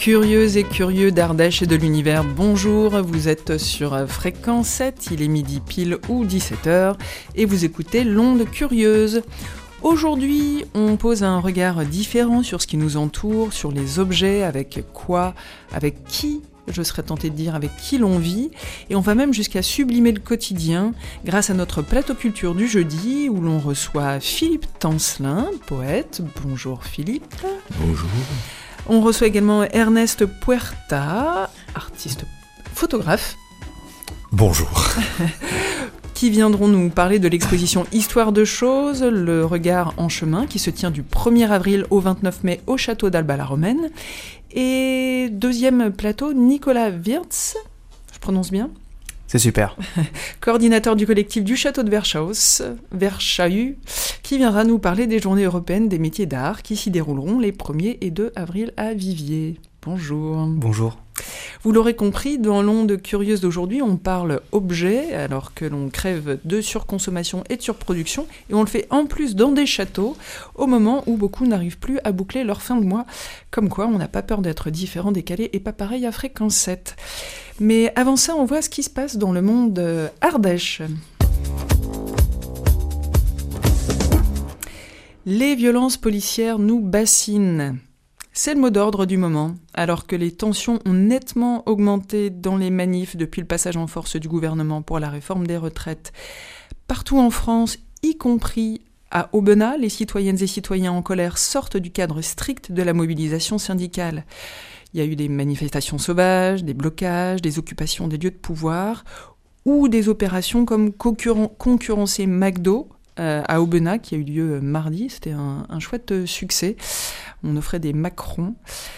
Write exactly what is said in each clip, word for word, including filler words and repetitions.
Curieuses et curieux d'Ardèche et de l'univers, bonjour, vous êtes sur Fréquence sept, il est midi pile ou dix-sept heures et vous écoutez l'onde curieuse. Aujourd'hui, on pose un regard différent sur ce qui nous entoure, sur les objets, avec quoi, avec qui, je serais tentée de dire avec qui l'on vit, et on va même jusqu'à sublimer le quotidien grâce à notre plateau culture du jeudi où l'on reçoit Philippe Tancelin, poète. Bonjour Philippe. Bonjour. On reçoit également Ernest Puerta, artiste photographe. Bonjour. Qui viendront nous parler de l'exposition Histoire de choses, le regard en chemin, qui se tient du premier avril au vingt-neuf mai au château d'Alba-la-Romaine. Et deuxième plateau, Nicolas Wirtz, je prononce bien ? C'est super. Coordinateur du collectif du château de Verschaus, Verschaus, qui viendra nous parler des journées européennes des métiers d'art qui s'y dérouleront les premier et deux avril à Viviers. Bonjour. Bonjour. Vous l'aurez compris, dans l'onde curieuse d'aujourd'hui, on parle objet, alors que l'on crève de surconsommation et de surproduction, et on le fait en plus dans des châteaux, au moment où beaucoup n'arrivent plus à boucler leur fin de mois. Comme quoi, on n'a pas peur d'être différent, décalé, et pas pareil à Fréquence sept. Mais avant ça, on voit ce qui se passe dans le monde Ardèche. Les violences policières nous bassinent. C'est le mot d'ordre du moment, alors que les tensions ont nettement augmenté dans les manifs depuis le passage en force du gouvernement pour la réforme des retraites. Partout en France, y compris à Aubenas, les citoyennes et citoyens en colère sortent du cadre strict de la mobilisation syndicale. Il y a eu des manifestations sauvages, des blocages, des occupations des lieux de pouvoir, ou des opérations comme concurren- concurrencer McDo, Euh, à Aubenas, qui a eu lieu mardi. C'était un, un chouette succès. On offrait des macarons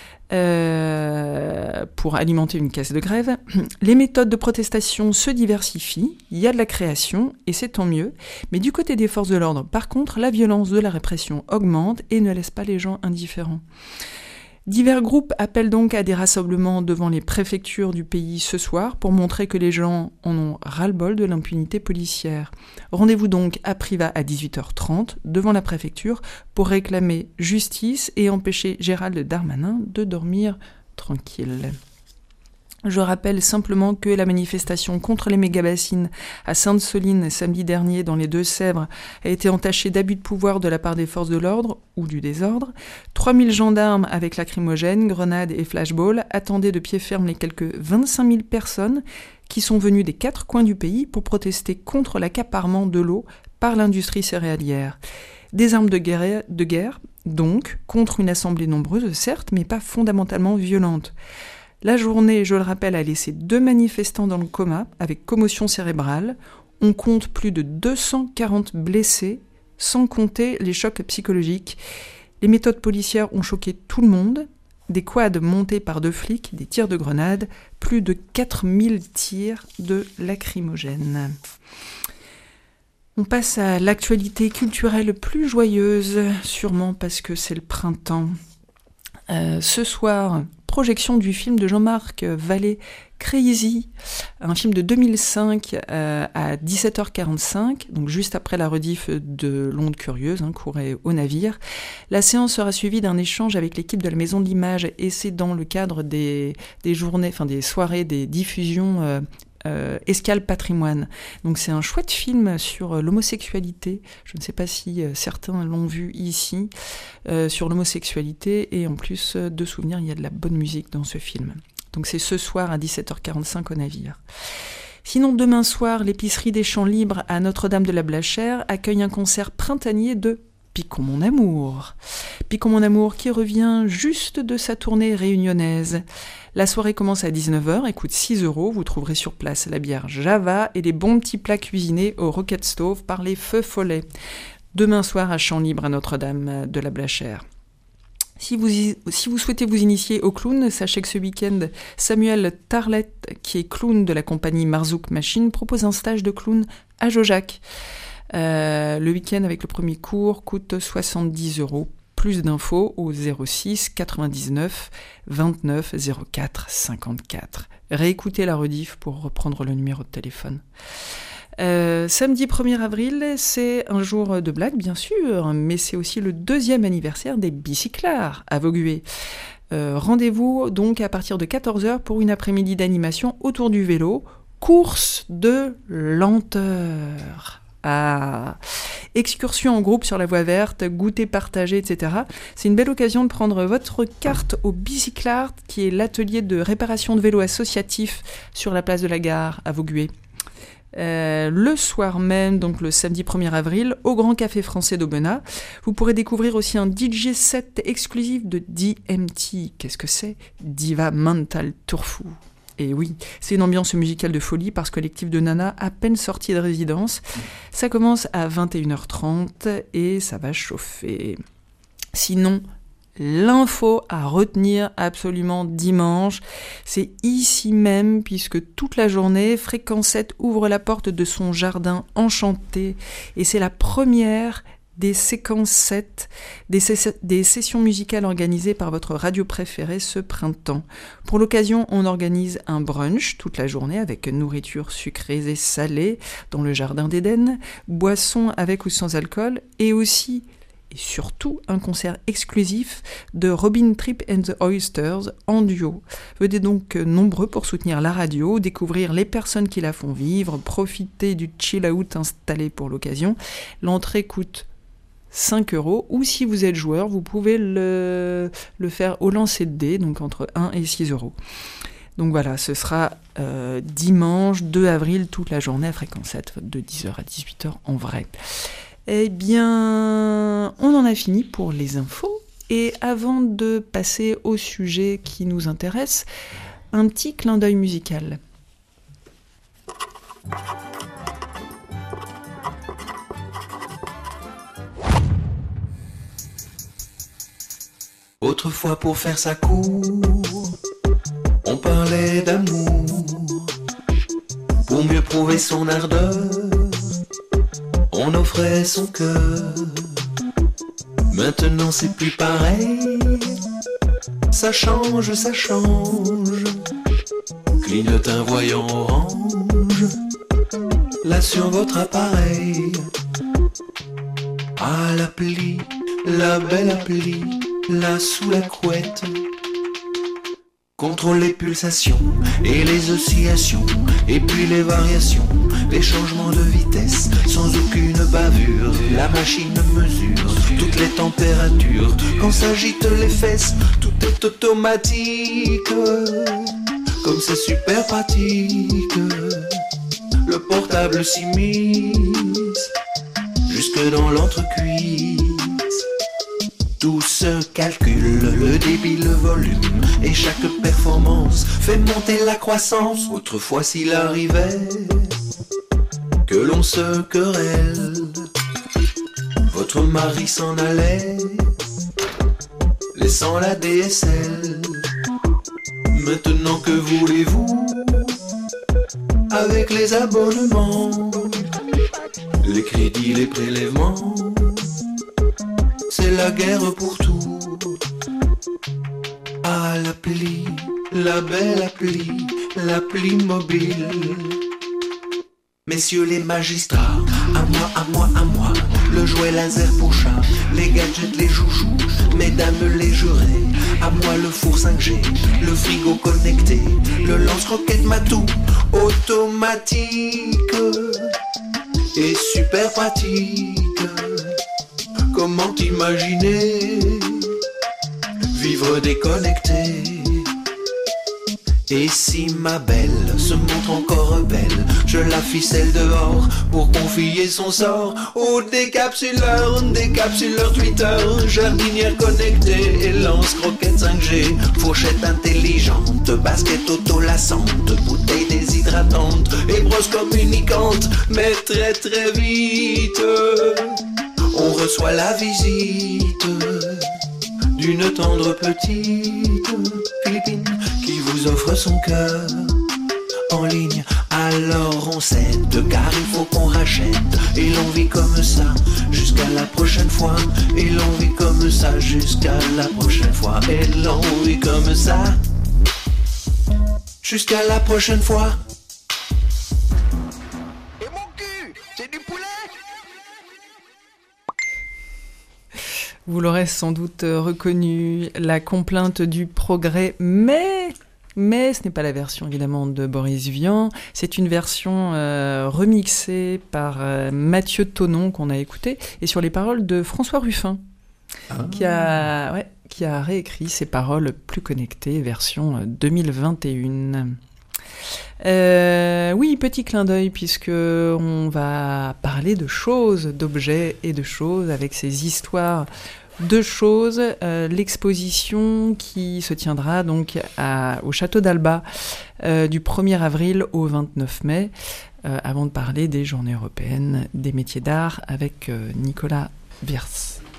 euh, pour alimenter une caisse de grève. Les méthodes de protestation se diversifient, il y a de la création, et c'est tant mieux. Mais du côté des forces de l'ordre, par contre, la violence de la répression augmente et ne laisse pas les gens indifférents. Divers groupes appellent donc à des rassemblements devant les préfectures du pays ce soir pour montrer que les gens en ont ras-le-bol de l'impunité policière. Rendez-vous donc à Privas à dix-huit heures trente devant la préfecture pour réclamer justice et empêcher Gérald Darmanin de dormir tranquille. Je rappelle simplement que la manifestation contre les méga-bassines à Sainte-Soline samedi dernier dans les Deux-Sèvres a été entachée d'abus de pouvoir de la part des forces de l'ordre ou du désordre. trois mille gendarmes avec lacrymogènes, grenades et flashballs attendaient de pied ferme les quelques vingt-cinq mille personnes qui sont venues des quatre coins du pays pour protester contre l'accaparement de l'eau par l'industrie céréalière. Des armes de guerre, de guerre, donc, contre une assemblée nombreuse, certes, mais pas fondamentalement violente. La journée, je le rappelle, a laissé deux manifestants dans le coma avec commotion cérébrale. On compte plus de deux cent quarante blessés, sans compter les chocs psychologiques. Les méthodes policières ont choqué tout le monde. Des quads montés par deux flics, des tirs de grenades, plus de quatre mille tirs de lacrymogènes. On passe à l'actualité culturelle plus joyeuse, sûrement parce que c'est le printemps. Euh, ce soir, projection du film de Jean-Marc Vallée, Crazy, un film de deux mille cinq euh, à dix-sept heures quarante-cinq, donc juste après la rediff de l'onde curieuse, hein, courez au navire. La séance sera suivie d'un échange avec l'équipe de la Maison de l'Image et c'est dans le cadre des, des journées, enfin des soirées, des diffusions euh, Euh, Escale Patrimoine. Donc c'est un chouette film sur euh, l'homosexualité. Je ne sais pas si euh, certains l'ont vu ici, euh, sur l'homosexualité. Et en plus euh, de souvenirs, il y a de la bonne musique dans ce film. Donc c'est ce soir à dix-sept heures quarante-cinq au navire. Sinon, demain soir, l'épicerie des Champs Libres à Notre-Dame-de-la-Blachère accueille un concert printanier de Picon mon amour. Picon mon amour qui revient juste de sa tournée réunionnaise. La soirée commence à dix-neuf heures et coûte six euros. Vous trouverez sur place la bière Java et les bons petits plats cuisinés au Rocket Stove par les Feux Follets. Demain soir à Champs Libres à Notre-Dame de la Blachère. Si vous, y, si vous souhaitez vous initier au clown, sachez que ce week-end, Samuel Tarlet, qui est clown de la compagnie Marzouk Machine, propose un stage de clown à Jojac. Euh, le week-end avec le premier cours coûte soixante-dix euros. Plus d'infos au zéro six quatre-vingt-dix-neuf vingt-neuf zéro quatre cinquante-quatre. Réécoutez la rediff pour reprendre le numéro de téléphone. Euh, samedi premier avril, c'est un jour de blague, bien sûr, mais c'est aussi le deuxième anniversaire des bicyclards à Vaugué. Euh, rendez-vous donc à partir de quatorze heures pour une après-midi d'animation autour du vélo. Course de lenteur. Ah. Excursion en groupe sur la voie verte, goûter partagé, et cetera. C'est une belle occasion de prendre votre carte au Bicyclart, qui est l'atelier de réparation de vélos associatif sur la place de la Gare à Vaugué. Euh, le soir même, donc le samedi premier avril, au Grand Café Français d'Aubenas, vous pourrez découvrir aussi un D J set exclusif de D M T. Qu'est-ce que c'est ? Diva Mental Turfu. Et oui, c'est une ambiance musicale de folie par ce collectif de nanas à peine sorti de résidence. Ça commence à vingt et une heures trente et ça va chauffer. Sinon, l'info à retenir absolument dimanche, c'est ici même, puisque toute la journée, Fréquence sept ouvre la porte de son jardin enchanté. Et c'est la première des séquences sept, des, ses- des sessions musicales organisées par votre radio préférée ce printemps. Pour l'occasion, on organise un brunch toute la journée avec nourriture sucrée et salée dans le jardin d'Éden, boissons avec ou sans alcool, et aussi et surtout un concert exclusif de Robin Tripp and the Oysters en duo. Venez donc nombreux pour soutenir la radio, découvrir les personnes qui la font vivre, profiter du chill-out installé pour l'occasion. L'entrée coûte cinq euros, ou si vous êtes joueur, vous pouvez le, le faire au lancer de dés, donc entre un et six euros. Donc voilà, ce sera euh, dimanche deux avril, toute la journée à Fréquence sept, de dix heures à dix-huit heures en vrai. Eh bien, on en a fini pour les infos, et avant de passer au sujet qui nous intéresse, un petit clin d'œil musical. Autrefois pour faire sa cour, on parlait d'amour. Pour mieux prouver son ardeur, on offrait son cœur. Maintenant c'est plus pareil, ça change, ça change. Clignote un voyant orange, là sur votre appareil. Ah l'appli, la belle appli, là sous la couette. Contrôle les pulsations et les oscillations, et puis les variations, les changements de vitesse, sans aucune bavure. La machine mesure toutes les températures. Quand s'agitent les fesses, tout est automatique. Comme c'est super pratique, le portable s'immisce jusque dans l'entrecuisse. Tout se calcule, le débit, le volume, et chaque performance fait monter la croissance. Autrefois s'il arrivait que l'on se querelle, votre mari s'en allait, laissant la D S L. Maintenant que voulez-vous, avec les abonnements, les crédits, les prélèvements, c'est la guerre pour tout. Ah l'appli, la belle appli, l'appli mobile. Messieurs les magistrats, à moi, à moi, à moi, le jouet laser pour chat, les gadgets, les joujoux, mesdames les jurés, à moi le four cinq G, le frigo connecté, le lance-roquette matou, automatique et super pratique. Comment imaginer vivre déconnecté? Et si ma belle se montre encore belle, je la ficelle dehors pour confier son sort au décapsuleur, décapsuleur Twitter, jardinière connectée et lance-croquette cinq G, fourchette intelligente, basket auto-lassante, bouteille déshydratante et brosse communicante, mais très très vite, on reçoit la visite d'une tendre petite Philippine qui vous offre son cœur en ligne. Alors on cède car il faut qu'on rachète, et l'on vit comme ça jusqu'à la prochaine fois, et l'on vit comme ça jusqu'à la prochaine fois, et l'on vit comme ça jusqu'à la prochaine fois. Et mon cul, c'est du poulet? Vous l'aurez sans doute reconnu, la complainte du progrès, mais, mais ce n'est pas la version évidemment de Boris Vian, c'est une version euh, remixée par euh, Mathieu Tonnon qu'on a écouté, et sur les paroles de François Ruffin, ah. qui, a, ouais, qui a réécrit ces paroles plus connectées, version deux mille vingt et un. Euh, oui, petit clin d'œil, puisque on va parler de choses, d'objets et de choses, avec ces histoires de choses. Euh, l'exposition qui se tiendra donc à, au Château d'Alba euh, du premier avril au vingt-neuf mai, euh, avant de parler des Journées européennes des métiers d'art avec euh, Nicolas Viers.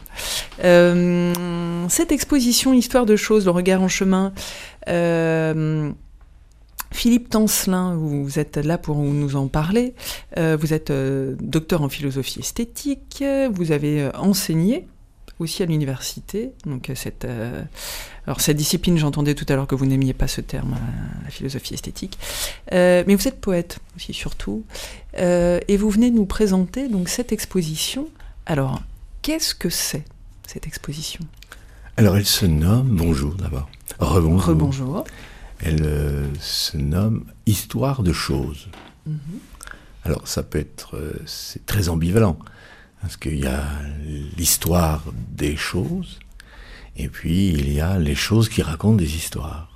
Euh, cette exposition Histoire de choses, le regard en chemin, euh, Philippe Tancelin, vous êtes là pour nous en parler. Euh, vous êtes euh, docteur en philosophie esthétique, vous avez euh, enseigné aussi à l'université. Donc cette, euh, alors cette discipline, j'entendais tout à l'heure que vous n'aimiez pas ce terme, euh, la philosophie esthétique. Euh, mais vous êtes poète aussi surtout, euh, et vous venez nous présenter donc cette exposition. Alors, qu'est-ce que c'est cette exposition ? Alors, elle se nomme, bonjour d'abord, rebonjour. Rebonjour. Elle euh, se nomme Histoire de choses. Mm-hmm. Alors, ça peut être, euh, c'est très ambivalent, parce qu'il y a l'histoire des choses, et puis il y a les choses qui racontent des histoires.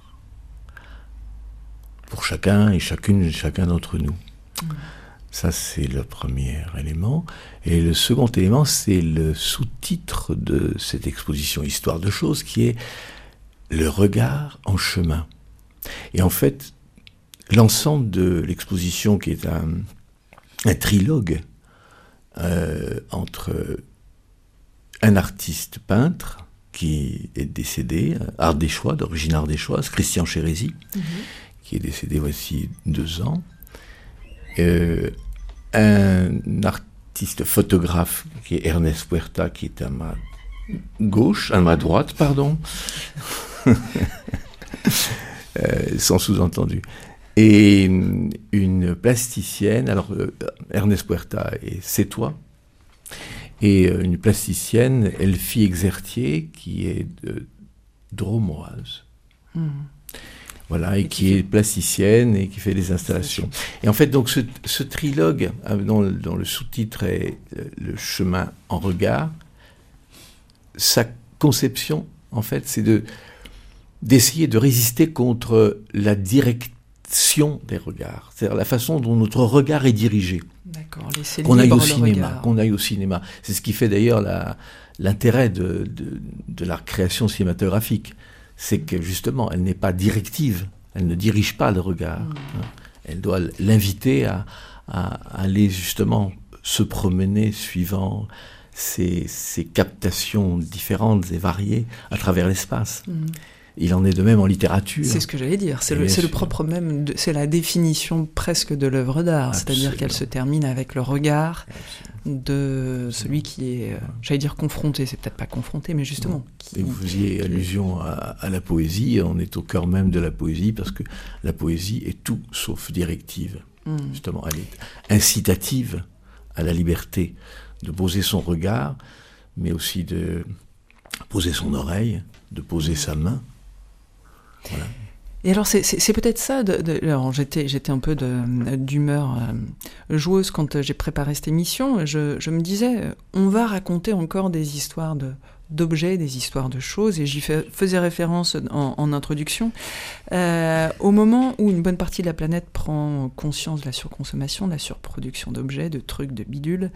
Pour chacun et chacune, chacun d'entre nous. Mm-hmm. Ça, c'est le premier élément. Et le second élément, c'est le sous-titre de cette exposition Histoire de choses, qui est le regard en chemin. Et en fait, l'ensemble de l'exposition, qui est un, un trilogue euh, entre un artiste peintre qui est décédé, ardéchois, d'origine ardéchoise, Christian Chérézy, mm-hmm. qui est décédé voici deux ans, euh, un artiste photographe qui est Ernest Puerta, qui est à ma gauche, à ma droite, pardon. Euh, sans sous-entendu. Et une plasticienne, alors euh, Ernest Puerta est sétois, et euh, une plasticienne, Elfie Exertier, qui est de Dromoise. Mmh. Voilà, et, et qui, qui est plasticienne et qui fait des installations. Et en fait, donc, ce, ce trilogue, dont, dont le sous-titre est Le chemin en regard, sa conception, en fait, c'est de d'essayer de résister contre la direction des regards, c'est-à-dire la façon dont notre regard est dirigé. D'accord, laisser qu'on aille au cinéma, regard. qu'on aille au cinéma. C'est ce qui fait d'ailleurs la, l'intérêt de, de, de la création cinématographique, c'est que justement, elle n'est pas directive, elle ne dirige pas le regard. Mmh. Elle doit l'inviter à, à aller justement se promener suivant ces, ces captations différentes et variées à travers l'espace. Mmh. Il en est de même en littérature. C'est ce que j'allais dire. C'est, le, c'est le propre même, de, c'est la définition presque de l'œuvre d'art. Absolument. C'est-à-dire qu'elle se termine avec le regard Absolument. de celui qui est, euh, j'allais dire confronté. C'est peut-être pas confronté, mais justement. Qui, Et vous faisiez qui... allusion à, à la poésie. On est au cœur même de la poésie parce que la poésie est tout sauf directive. Mmh. Justement, elle est incitative à la liberté de poser son regard, mais aussi de poser son oreille, de poser sa main. Voilà. Et alors c'est, c'est, c'est peut-être ça, de, de, alors j'étais, j'étais un peu de, d'humeur euh, joueuse quand j'ai préparé cette émission, je, je me disais, on va raconter encore des histoires de, d'objets, des histoires de choses, et j'y fais, faisais référence en, en introduction, euh, au moment où une bonne partie de la planète prend conscience de la surconsommation, de la surproduction d'objets, de trucs, de bidules,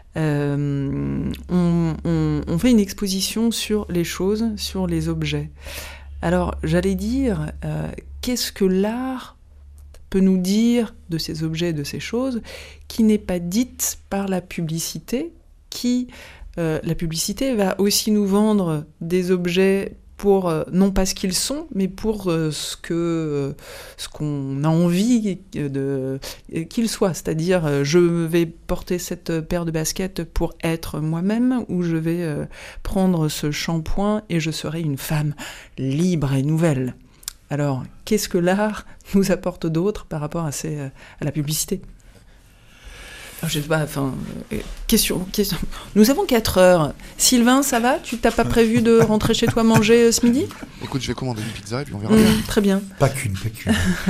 euh, on, on, on fait une exposition sur les choses, sur les objets. Alors, j'allais dire, euh, qu'est-ce que l'art peut nous dire de ces objets, de ces choses, qui n'est pas dite par la publicité, qui, euh, la publicité va aussi nous vendre des objets pour, euh, non pas ce qu'ils sont, mais pour euh, ce, que, euh, ce qu'on a envie de, euh, qu'ils soient. C'est-à-dire, euh, je vais porter cette paire de baskets pour être moi-même, ou je vais euh, prendre ce shampoing et je serai une femme libre et nouvelle. Alors, qu'est-ce que l'art nous apporte d'autre par rapport à, ces, à la publicité ? Alors, je sais pas, enfin, euh, question, question. Nous avons quatre heures. Sylvain, ça va? Tu t'as pas prévu de rentrer chez toi manger euh, ce midi? Écoute, je vais commander une pizza et puis on verra. Mmh, très bien. Pas qu'une, pas qu'une.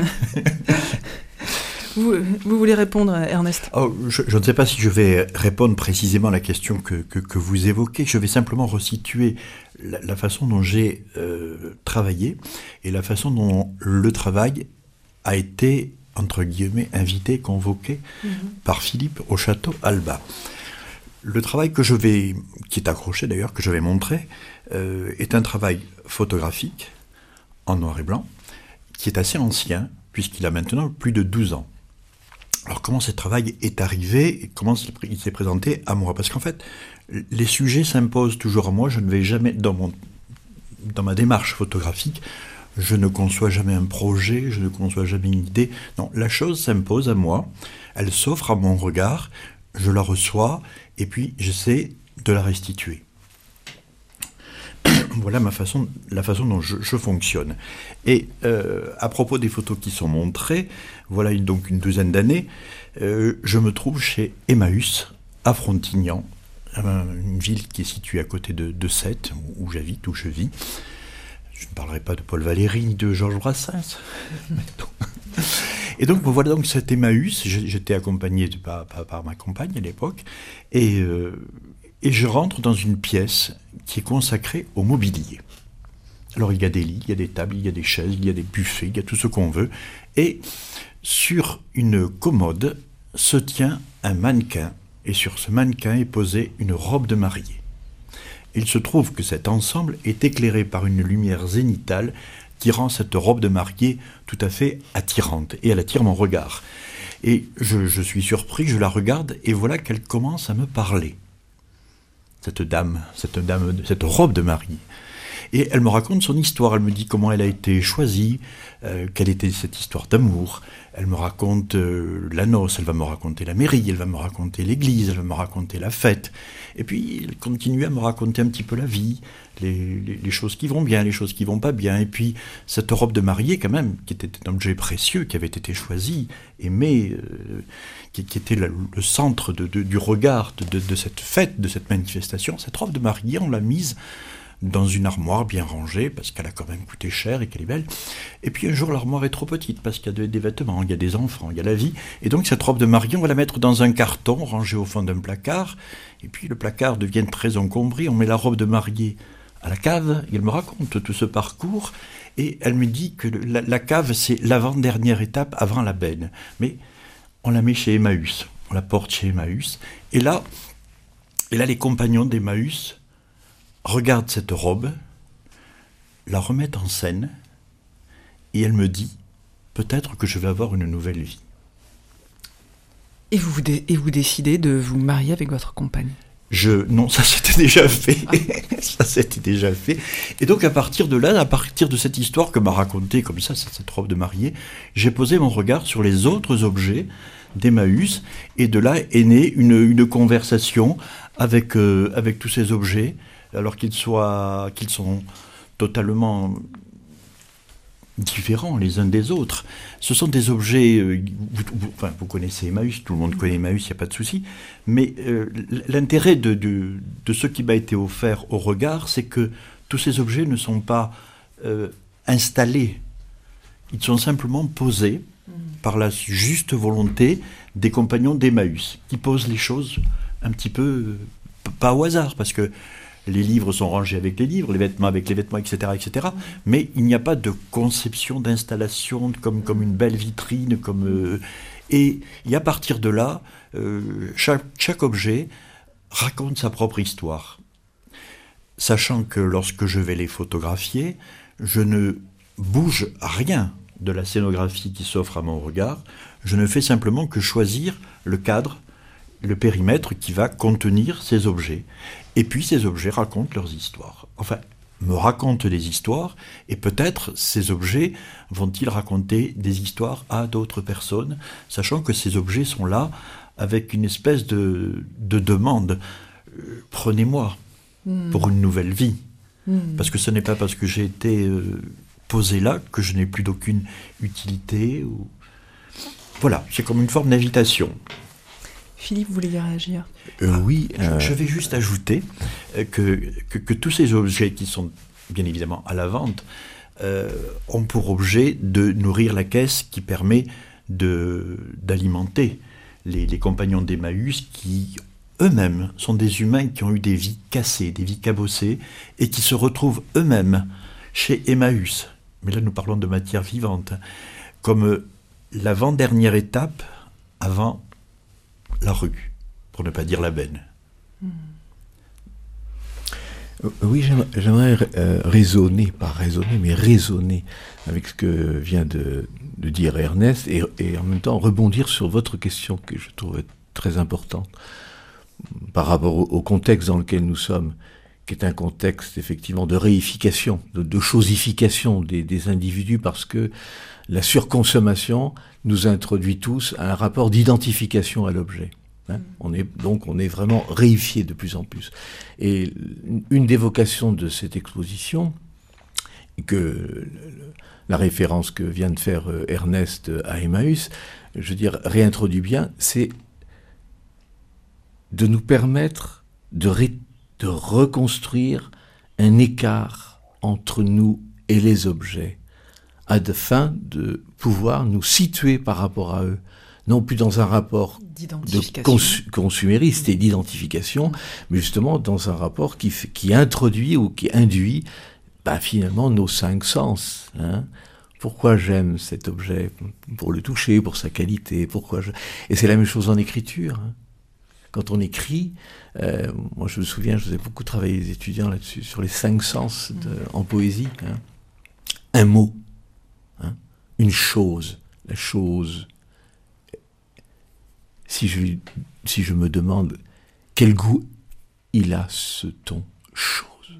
Vous, vous voulez répondre, Ernest? Oh, je, je ne sais pas si je vais répondre précisément à la question que, que, que vous évoquez. Je vais simplement resituer la, la façon dont j'ai euh, travaillé et la façon dont le travail a été, entre guillemets, invité, convoqué mmh. par Philippe au château Alba. Le travail que je vais, qui est accroché d'ailleurs, que je vais montrer, euh, est un travail photographique, en noir et blanc, qui est assez ancien, puisqu'il a maintenant plus de douze ans. Alors comment ce travail est arrivé et comment il s'est présenté à moi? Parce qu'en fait, les sujets s'imposent toujours à moi. Je ne vais jamais, dans, mon, dans ma démarche photographique, je ne conçois jamais un projet, je ne conçois jamais une idée. Non, la chose s'impose à moi, elle s'offre à mon regard, je la reçois et puis j'essaie de la restituer. Voilà ma façon, la façon dont je, je fonctionne. Et euh, à propos des photos qui sont montrées, voilà une, donc une douzaine d'années, euh, je me trouve chez Emmaüs, à Frontignan, une ville qui est située à côté de, de Sète, où j'habite, où je vis. Je ne parlerai pas de Paul Valéry ni de Georges Brassens. Et donc voilà donc cet Emmaüs, j'étais accompagné de, par, par, par ma compagne à l'époque, et... Euh, Et je rentre dans une pièce qui est consacrée au mobilier. Alors il y a des lits, il y a des tables, il y a des chaises, il y a des buffets, il y a tout ce qu'on veut. Et sur une commode se tient un mannequin. Et sur ce mannequin est posée une robe de mariée. Il se trouve que cet ensemble est éclairé par une lumière zénithale qui rend cette robe de mariée tout à fait attirante. Et elle attire mon regard. Et je, je suis surpris, je la regarde et voilà qu'elle commence à me parler. Cette dame, cette dame, cette robe de mariée. Et elle me raconte son histoire, elle me dit comment elle a été choisie, euh, quelle était cette histoire d'amour. Elle me raconte euh, la noce, elle va me raconter la mairie, elle va me raconter l'église, elle va me raconter la fête. Et puis elle continue à me raconter un petit peu la vie, les, les, les choses qui vont bien, les choses qui vont pas bien. Et puis cette robe de mariée quand même, qui était un objet précieux, qui avait été choisi, aimé, euh, qui, qui était le, le centre de, de, du regard de, de, de cette fête, de cette manifestation. Cette robe de mariée, on l'a mise dans une armoire bien rangée, parce qu'elle a quand même coûté cher et qu'elle est belle. Et puis un jour, l'armoire est trop petite, parce qu'il y a des vêtements, il y a des enfants, il y a la vie. Et donc cette robe de mariée, on va la mettre dans un carton, rangé au fond d'un placard. Et puis le placard devient très encombré, on met la robe de mariée à la cave, et elle me raconte tout ce parcours. Et elle me dit que la, la cave, c'est l'avant-dernière étape avant la benne. Mais on la met chez Emmaüs, on la porte chez Emmaüs. Et là, et là les compagnons d'Emmaüs regarde cette robe, la remet en scène, et elle me dit, peut-être que je vais avoir une nouvelle vie. Et vous, dé- et vous décidez de vous marier avec votre compagne? Je, non, ça c'était déjà fait. Ah. Ça c'était déjà fait. Et donc à partir de là, à partir de cette histoire que m'a racontée comme ça, cette robe de mariée, j'ai posé mon regard sur les autres objets d'Emmaüs, et de là est née une, une conversation avec, euh, avec tous ces objets, alors qu'ils soient, qu'ils sont totalement différents les uns des autres. Ce sont des objets, euh, vous, vous, enfin, vous connaissez Emmaüs, tout le monde connaît Emmaüs, il n'y a pas de souci, mais euh, l'intérêt de, de, de ce qui m'a été offert au regard, c'est que tous ces objets ne sont pas euh, installés, ils sont simplement posés mmh. par la juste volonté des compagnons d'Emmaüs, qui posent les choses un petit peu, euh, pas au hasard, parce que les livres sont rangés avec les livres, les vêtements avec les vêtements, et cetera, et cetera. Mais il n'y a pas de conception d'installation comme, comme une belle vitrine. Comme, euh, et, et à partir de là, euh, chaque, chaque objet raconte sa propre histoire. Sachant que lorsque je vais les photographier, je ne bouge rien de la scénographie qui s'offre à mon regard. Je ne fais simplement que choisir le cadre, le périmètre qui va contenir ces objets. Et puis ces objets racontent leurs histoires. Enfin, me racontent des histoires, et peut-être ces objets vont-ils raconter des histoires à d'autres personnes, sachant que ces objets sont là avec une espèce de, de demande. Euh, prenez-moi mmh. pour une nouvelle vie. Mmh. Parce que ce n'est pas parce que j'ai été euh, posé là que je n'ai plus d'aucune utilité. Ou... Voilà, c'est comme une forme d'invitation. Philippe, vous voulez réagir ? euh, Oui. Euh... Je vais juste ajouter que, que, que tous ces objets qui sont bien évidemment à la vente euh, ont pour objet de nourrir la caisse qui permet de, d'alimenter les, les compagnons d'Emmaüs qui eux-mêmes sont des humains qui ont eu des vies cassées, des vies cabossées et qui se retrouvent eux-mêmes chez Emmaüs. Mais là nous parlons de matière vivante, comme l'avant-dernière étape avant la rue, pour ne pas dire la benne. Mmh. Oui, j'aimerais, j'aimerais euh, raisonner, pas raisonner, mais raisonner avec ce que vient de, de dire Ernest et, et en même temps rebondir sur votre question que je trouve très importante par rapport au, au contexte dans lequel nous sommes, qui est un contexte effectivement de réification, de, de chosification des, des individus, parce que la surconsommation nous introduit tous à un rapport d'identification à l'objet. Hein, on est, donc on est vraiment réifié de plus en plus. Et une des vocations de cette exposition, que la référence que vient de faire Ernest à Emmaüs, je veux dire, réintroduit bien, c'est de nous permettre de, ré, de reconstruire un écart entre nous et les objets, à de fin de pouvoir nous situer par rapport à eux, non plus dans un rapport de cons- consumériste et d'identification, mais justement dans un rapport qui, f- qui introduit ou qui induit bah, finalement nos cinq sens. Hein. Pourquoi j'aime cet objet ? Pour le toucher, pour sa qualité, pourquoi je... Et c'est la même chose en écriture. Hein. Quand on écrit, euh, moi je me souviens, je faisais beaucoup travailler les étudiants là-dessus, sur les cinq sens de, en poésie. Hein. Un mot, hein, une chose, la chose... Si je, si je me demande quel goût il a ce ton chose.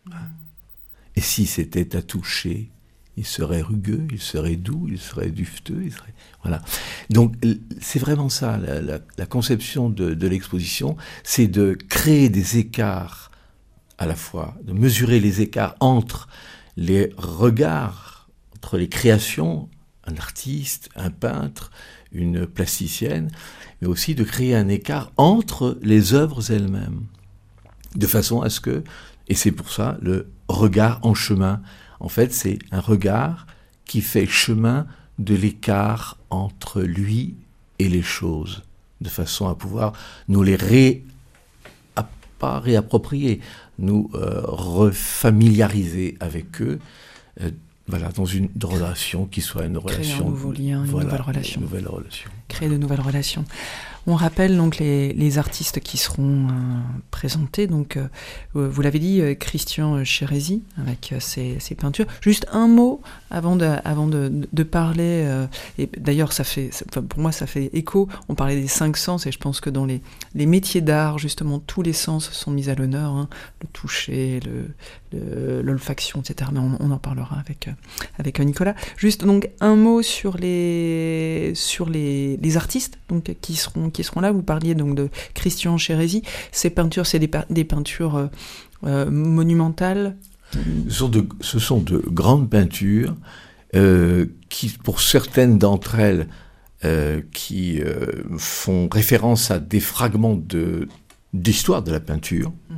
Et si c'était à toucher, il serait rugueux, il serait doux, il serait dufteux, il serait... Voilà. Donc c'est vraiment ça, la, la, la conception de, de l'exposition, c'est de créer des écarts à la fois, de mesurer les écarts entre les regards, entre les créations, un artiste, un peintre, une plasticienne, mais aussi de créer un écart entre les œuvres elles-mêmes, de façon à ce que, et c'est pour ça le regard en chemin, en fait c'est un regard qui fait chemin de l'écart entre lui et les choses, de façon à pouvoir nous les ré, à, pas réapproprier, nous euh, refamiliariser avec eux, euh, Voilà, dans une relation qui soit une relation... Créer un nouveau lien, une voilà, nouvelle relation. Une nouvelle relation. Créer de nouvelles relations. On rappelle donc les, les artistes qui seront euh, présentés. Donc, euh, vous l'avez dit, euh, Christian Chérézy avec euh, ses, ses peintures. Juste un mot avant de, avant de, de parler. Euh, et d'ailleurs, ça fait, ça, pour moi, ça fait écho. On parlait des cinq sens et je pense que dans les, les métiers d'art, justement, tous les sens sont mis à l'honneur. Hein, le toucher, le, le, l'olfaction, et cetera. Mais on, on en parlera avec, euh, avec Nicolas. Juste donc un mot sur les, sur les, les artistes donc, qui seront qui seront là. Vous parliez donc de Christian Chérézy. Ces peintures, c'est des, des peintures euh, euh, monumentales. Ce sont de, ce sont de grandes peintures euh, qui, pour certaines d'entre elles, euh, qui euh, font référence à des fragments de, d'histoire de la peinture. Mm-hmm.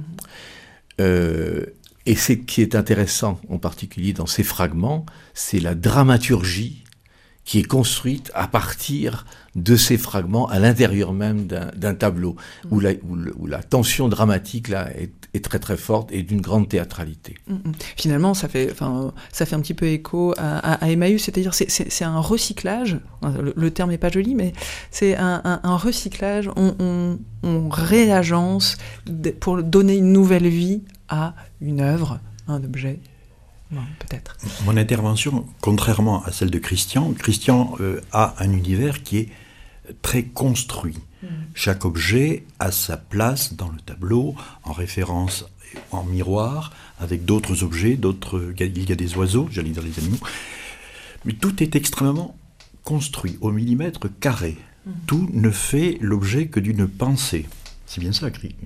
Euh, et ce qui est intéressant, en particulier dans ces fragments, c'est la dramaturgie qui est construite à partir de ces fragments à l'intérieur même d'un, d'un tableau, mmh. où, la, où, le, où la tension dramatique là, est, est très très forte et d'une grande théâtralité. Mmh. Finalement, ça fait, enfin, ça fait un petit peu écho à, à, à Emmaüs, c'est-à-dire c'est, c'est, c'est un recyclage, le, le terme n'est pas joli, mais c'est un, un, un recyclage, on, on, on réagence pour donner une nouvelle vie à une œuvre, un objet. Bon, peut-être. Mon intervention, contrairement à celle de Christian, Christian euh, a un univers qui est très construit. Mmh. Chaque objet a sa place dans le tableau, en référence, en miroir, avec d'autres objets, d'autres, il y a des oiseaux, j'allais dire les animaux, mais tout est extrêmement construit, au millimètre carré. Mmh. Tout ne fait l'objet que d'une pensée. C'est bien ça, Christian.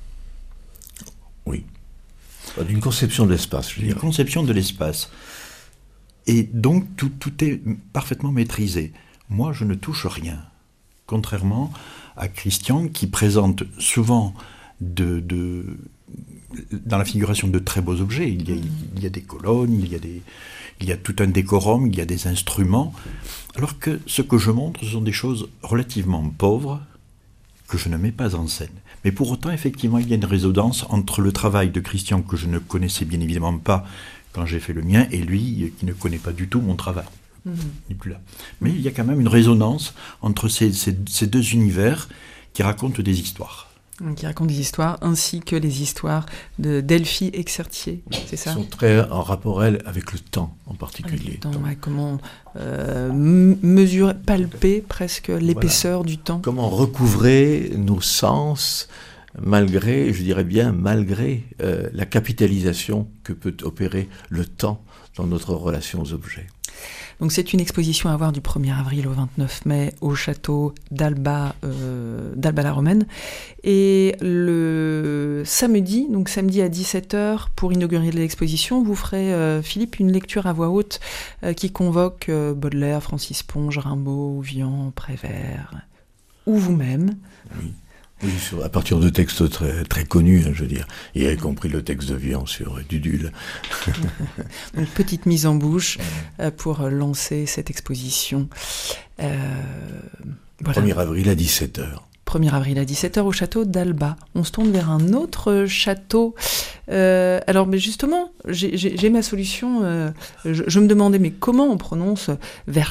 Oui. D'une conception de l'espace, je dirais. Une conception de l'espace. Et donc, tout, tout est parfaitement maîtrisé. Moi, je ne touche rien. Contrairement à Christian, qui présente souvent de, de, dans la figuration de très beaux objets. Il y a, il y a des colonnes, il y a, des, il y a tout un décorum, il y a des instruments, alors que ce que je montre, ce sont des choses relativement pauvres que je ne mets pas en scène. Mais pour autant, effectivement, il y a une résonance entre le travail de Christian, que je ne connaissais bien évidemment pas quand j'ai fait le mien, et lui, qui ne connaît pas du tout mon travail. Mmh. Il n'est plus là. Mais il y a quand même une résonance entre ces, ces, ces deux univers qui racontent des histoires. Qui racontent des histoires, ainsi que les histoires de Delphi Exertier, c'est ça ? Ils sont très en rapport, elle, avec le temps en particulier. Avec le temps, ouais, comment euh, m- mesurer, palper presque l'épaisseur voilà. du temps. Comment recouvrer nos sens malgré, je dirais bien, malgré euh, la capitalisation que peut opérer le temps dans notre relation aux objets. Donc c'est une exposition à voir du premier avril au vingt-neuf mai au château d'Alba, euh, d'Alba-la-Romaine. Et le samedi, donc samedi à dix-sept heures, pour inaugurer l'exposition, vous ferez, euh, Philippe, une lecture à voix haute euh, qui convoque euh, Baudelaire, Francis Ponge, Rimbaud, Vian, Prévert, ou vous-même. Oui. Oui, sur, à partir de textes très, très connus, hein, je veux dire, y y compris le texte de Vian sur Dudule. Donc, petite mise en bouche euh, pour lancer cette exposition. Euh, voilà. premier avril à dix-sept heures. premier avril à dix-sept heures au château d'Alba. On se tourne vers un autre château. Euh, alors, mais justement, j'ai, j'ai, j'ai ma solution. Euh, je, je me demandais, mais comment on prononce Verschaus ?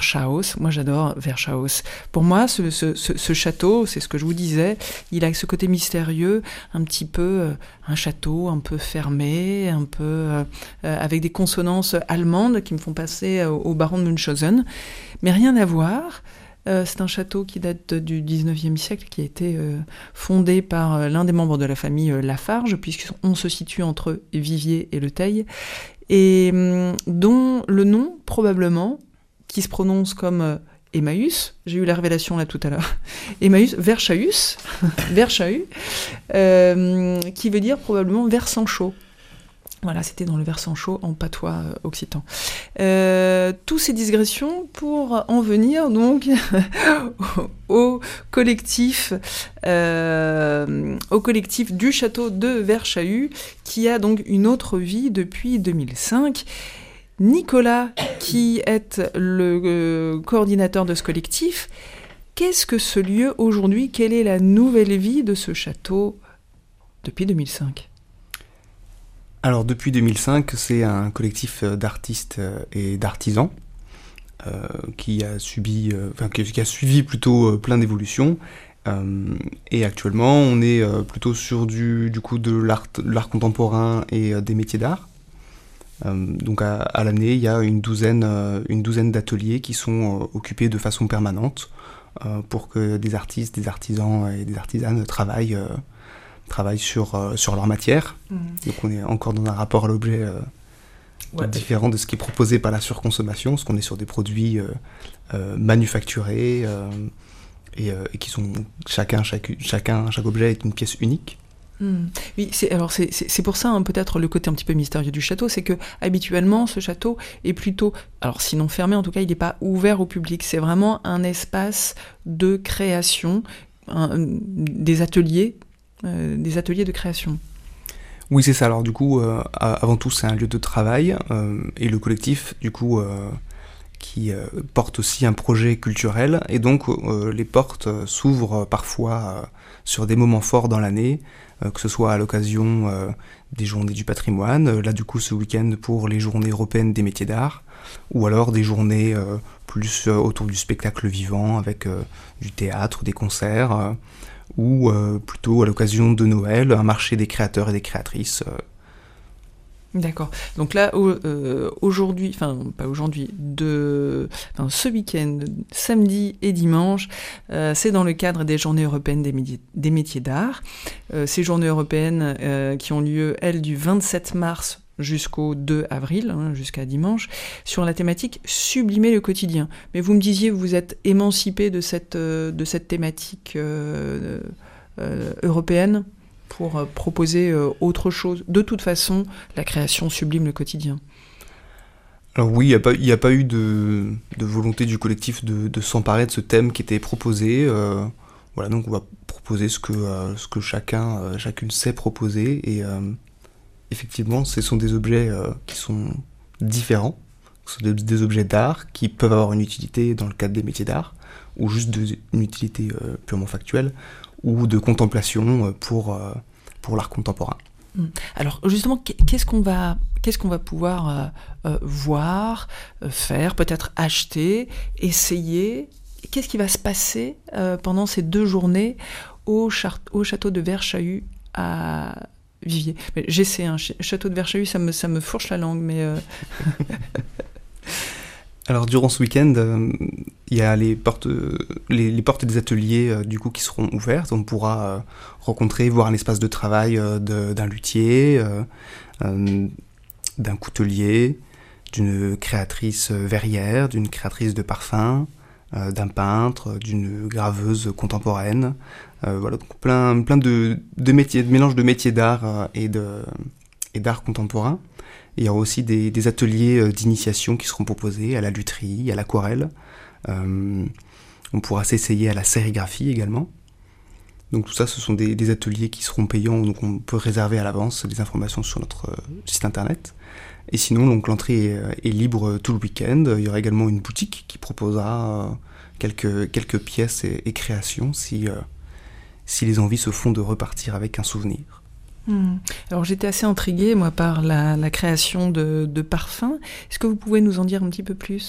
Moi, j'adore Verschaus. Pour moi, ce, ce, ce, ce château, c'est ce que je vous disais, il a ce côté mystérieux, un petit peu, euh, un château un peu fermé, un peu euh, avec des consonances allemandes qui me font passer au, au baron de Munchausen. Mais rien à voir. Euh, c'est un château qui date du dix-neuvième siècle, qui a été euh, fondé par euh, l'un des membres de la famille euh, Lafarge, puisqu'on se situe entre Viviers et Le Teil, et euh, dont le nom, probablement, qui se prononce comme euh, Emmaüs, j'ai eu la révélation là tout à l'heure, Emmaüs, Verschaus, Verschaus, euh, qui veut dire probablement versant chaud. Voilà, c'était dans le versant chaud en patois euh, occitan. Euh, tous ces digressions pour en venir donc au, au collectif, euh, au collectif du château de Verschaus, qui a donc une autre vie depuis deux mille cinq. Nicolas, qui est le euh, coordinateur de ce collectif, qu'est-ce que ce lieu aujourd'hui ? Quelle est la nouvelle vie de ce château depuis deux mille cinq ? Alors depuis deux mille cinq, c'est un collectif d'artistes et d'artisans euh, qui a subi, euh, enfin qui a suivi plutôt euh, plein d'évolutions. Euh, et actuellement, on est euh, plutôt sur du, du coup de l'art, l'art contemporain et euh, des métiers d'art. Euh, donc à, à l'année, il y a une douzaine, euh, une douzaine d'ateliers qui sont euh, occupés de façon permanente euh, pour que des artistes, des artisans et des artisanes travaillent. Euh, travaillent sur, euh, sur leur matière. Mmh. Donc on est encore dans un rapport à l'objet euh, ouais, différent de ce qui est proposé par la surconsommation, parce qu'on est sur des produits euh, euh, manufacturés euh, et, euh, et qui sont chacun, chaque, chacun, chaque objet est une pièce unique. Mmh. Oui, c'est, alors c'est, c'est, c'est pour ça hein, peut-être le côté un petit peu mystérieux du château, c'est que habituellement ce château est plutôt, alors sinon fermé, en tout cas il n'est pas ouvert au public. C'est vraiment un espace de création, un, des ateliers. Euh, des ateliers de création. Oui, c'est ça. Alors du coup, euh, avant tout, c'est un lieu de travail euh, et le collectif, du coup, euh, qui euh, porte aussi un projet culturel et donc euh, les portes euh, s'ouvrent parfois euh, sur des moments forts dans l'année, euh, que ce soit à l'occasion euh, des journées du patrimoine, euh, là du coup ce week-end pour les journées européennes des métiers d'art, ou alors des journées euh, plus euh, autour du spectacle vivant avec euh, du théâtre, des concerts. Euh, ou euh, plutôt à l'occasion de Noël, un marché des créateurs et des créatrices. Euh. D'accord. Donc là, au, euh, aujourd'hui, enfin pas aujourd'hui, de, enfin, ce week-end, samedi et dimanche, euh, c'est dans le cadre des Journées européennes des, médiers, des métiers d'art. Euh, ces Journées européennes euh, qui ont lieu, elles, du vingt-sept mars jusqu'au deux avril, hein, jusqu'à dimanche, sur la thématique « Sublimer le quotidien ». Mais vous me disiez, vous êtes émancipé de cette, euh, de cette thématique euh, euh, européenne pour euh, proposer euh, autre chose. De toute façon, la création sublime le quotidien. Alors oui, il n'y a pas, il n'y a pas eu de, de volonté du collectif de, de s'emparer de ce thème qui était proposé. Euh, Voilà, donc on va proposer ce que, euh, ce que chacun, euh, chacune sait proposer. Et euh, effectivement, ce sont des objets euh, qui sont différents. Ce sont des, des objets d'art qui peuvent avoir une utilité dans le cadre des métiers d'art, ou juste de, une utilité euh, purement factuelle, ou de contemplation euh, pour, euh, pour l'art contemporain. Alors justement, qu'est-ce qu'on va, qu'est-ce qu'on va pouvoir euh, euh, voir, euh, faire, peut-être acheter, essayer? Qu'est-ce qui va se passer euh, pendant ces deux journées au, char- au château de Verchahus à Viviers? Mais j'essaie, un hein, château de Verchahus, ça me, ça me fourche la langue, mais... Euh... Alors durant ce week-end, euh, il y a les portes, euh, les, les portes des ateliers euh, du coup qui seront ouvertes. On pourra euh, rencontrer, voir un espace de travail euh, de, d'un luthier, euh, euh, d'un coutelier, d'une créatrice verrière, d'une créatrice de parfums, euh, d'un peintre, d'une graveuse contemporaine. Euh, voilà, donc plein, plein de, de métiers, de mélange de métiers d'art euh, et, de, et d'art contemporain. Il y aura aussi des, des ateliers d'initiation qui seront proposés à la lutherie, à l'aquarelle. Euh, on pourra s'essayer à la sérigraphie également. Donc tout ça, ce sont des, des ateliers qui seront payants, donc on peut réserver à l'avance des informations sur notre euh, site internet. Et sinon, donc, l'entrée est, est libre tout le week-end. Il y aura également une boutique qui proposera euh, quelques, quelques pièces et, et créations si, euh, si les envies se font de repartir avec un souvenir. Hmm. Alors j'étais assez intriguée, moi, par la, la création de, de parfums. Est-ce que vous pouvez nous en dire un petit peu plus ?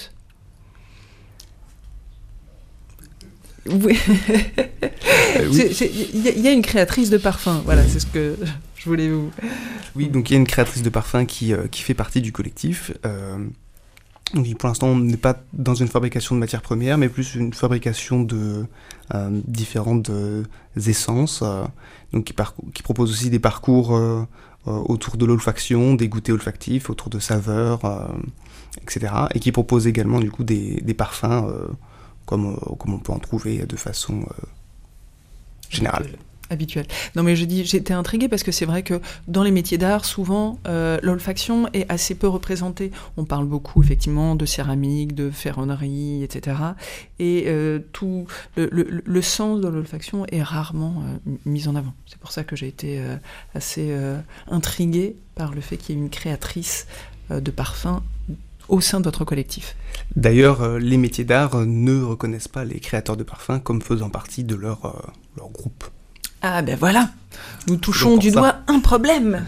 Oui. euh, oui. Il y, y a une créatrice de parfums, voilà, c'est ce que je voulais vous... Oui, donc il y a une créatrice de parfums qui, euh, qui fait partie du collectif. Euh, donc pour l'instant, on n'est pas dans une fabrication de matières premières, mais plus une fabrication de euh, différentes euh, essences, euh, donc qui, par- qui propose aussi des parcours euh, euh, autour de l'olfaction, des goûters olfactifs, autour de saveurs, euh, et cetera. Et qui propose également du coup des, des parfums euh, comme, euh, comme on peut en trouver de façon euh, générale. Habituel. Non mais je dis, j'étais intriguée parce que c'est vrai que dans les métiers d'art, souvent, euh, l'olfaction est assez peu représentée. On parle beaucoup effectivement de céramique, de ferronnerie, et cetera. Et euh, tout le, le, le sens de l'olfaction est rarement euh, mis en avant. C'est pour ça que j'ai été euh, assez euh, intriguée par le fait qu'il y ait une créatrice euh, de parfums au sein de votre collectif. D'ailleurs, euh, les métiers d'art euh, ne reconnaissent pas les créateurs de parfums comme faisant partie de leur, euh, leur groupe. Ah ben voilà, nous touchons du ça. doigt un problème.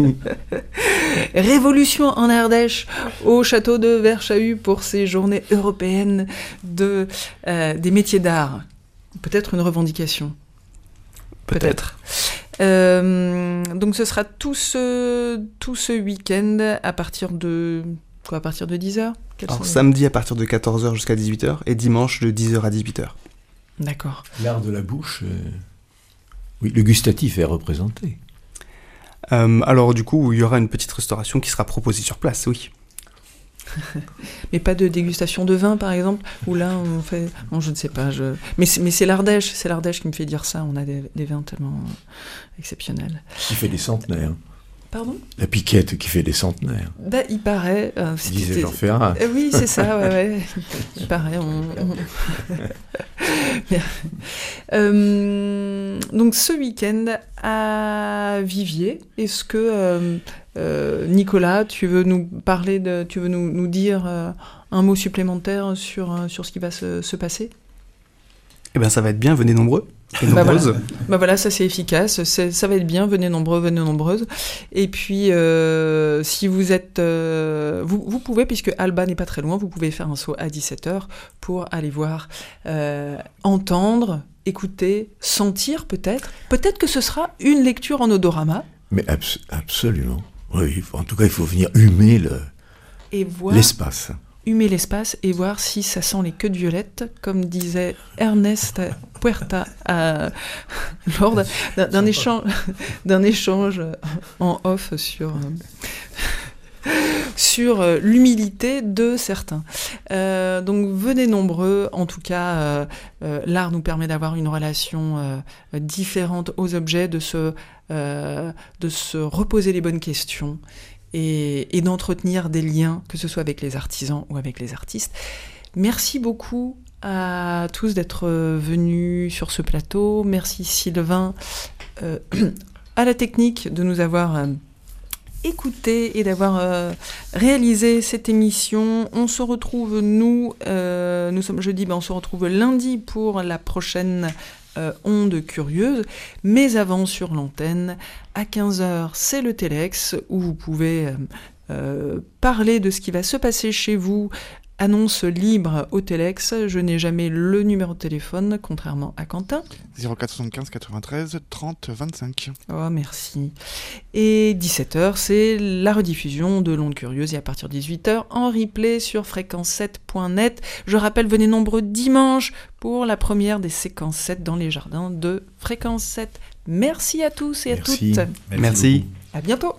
Révolution en Ardèche au château de Verchahus pour ces journées européennes de, euh, des métiers d'art. Peut-être une revendication. Peut-être. Peut-être. Euh, donc ce sera tout ce, tout ce week-end à partir de... Quoi, à partir de dix heures ? Alors samedi à partir de quatorze heures jusqu'à dix-huit heures et dimanche de dix heures à dix-huit heures. D'accord. L'art de la bouche... Euh... Oui, le gustatif est représenté. Euh, alors du coup, il y aura une petite restauration qui sera proposée sur place, oui. Mais pas de dégustation de vin, par exemple, où là, on fait... Bon, je ne sais pas, je... Mais, c'est, mais c'est l'Ardèche, c'est l'Ardèche qui me fait dire ça, on a des, des vins tellement exceptionnels. Qui fait des centenaires. Pardon ? La piquette qui fait des centenaires. Bah, il paraît... Euh, disait Jean Ferrat. Euh, oui, c'est ça, ouais, ouais. Il paraît, on... on... euh, donc, ce week-end, à Viviers, est-ce que, euh, euh, Nicolas, tu veux nous parler, de, tu veux nous, nous dire euh, un mot supplémentaire sur, euh, sur ce qui va se, se passer ? Eh bien, ça va être bien, venez nombreux. Et bah nombreuses. Voilà. Bah voilà, ça c'est efficace, c'est, ça va être bien, venez nombreux, venez nombreuses. Et puis, euh, si vous êtes... Euh, vous, vous pouvez, puisque Alba n'est pas très loin, vous pouvez faire un saut à dix-sept heures pour aller voir, euh, entendre, écouter, sentir peut-être. Peut-être que ce sera une lecture en odorama. Mais abs- absolument. Oui, en tout cas, il faut venir humer le, et voir... l'espace. humer l'espace et voir si ça sent les queues de violette, comme disait Ernest Puerta à, lors d'un, d'un, échange, d'un échange en off sur, sur l'humilité de certains. Euh, donc venez nombreux, en tout cas, euh, euh, l'art nous permet d'avoir une relation euh, différente aux objets, de se, euh, de se reposer les bonnes questions, Et, et d'entretenir des liens, que ce soit avec les artisans ou avec les artistes. Merci beaucoup à tous d'être venus sur ce plateau. Merci Sylvain euh, à la technique de nous avoir euh, écoutés et d'avoir euh, réalisé cette émission. On se retrouve, nous, euh, nous sommes jeudi, ben on se retrouve lundi pour la prochaine euh, Onde Curieuse. Mais avant, sur l'antenne, à quinze heures, c'est le Téléx où vous pouvez euh, euh, parler de ce qui va se passer chez vous. Annonce libre au Téléx. Je n'ai jamais le numéro de téléphone, contrairement à Quentin. zéro quatre soixante-quinze quatre-vingt-treize trente vingt-cinq. Oh, merci. Et dix-sept heures, c'est la rediffusion de l'Onde Curieuse. Et à partir de dix-huit heures, en replay sur fréquence sept point net. Je rappelle, venez nombreux dimanche pour la première des séquences sept dans les jardins de Fréquence sept. Merci à tous et Merci. à toutes. Merci. Merci. À bientôt.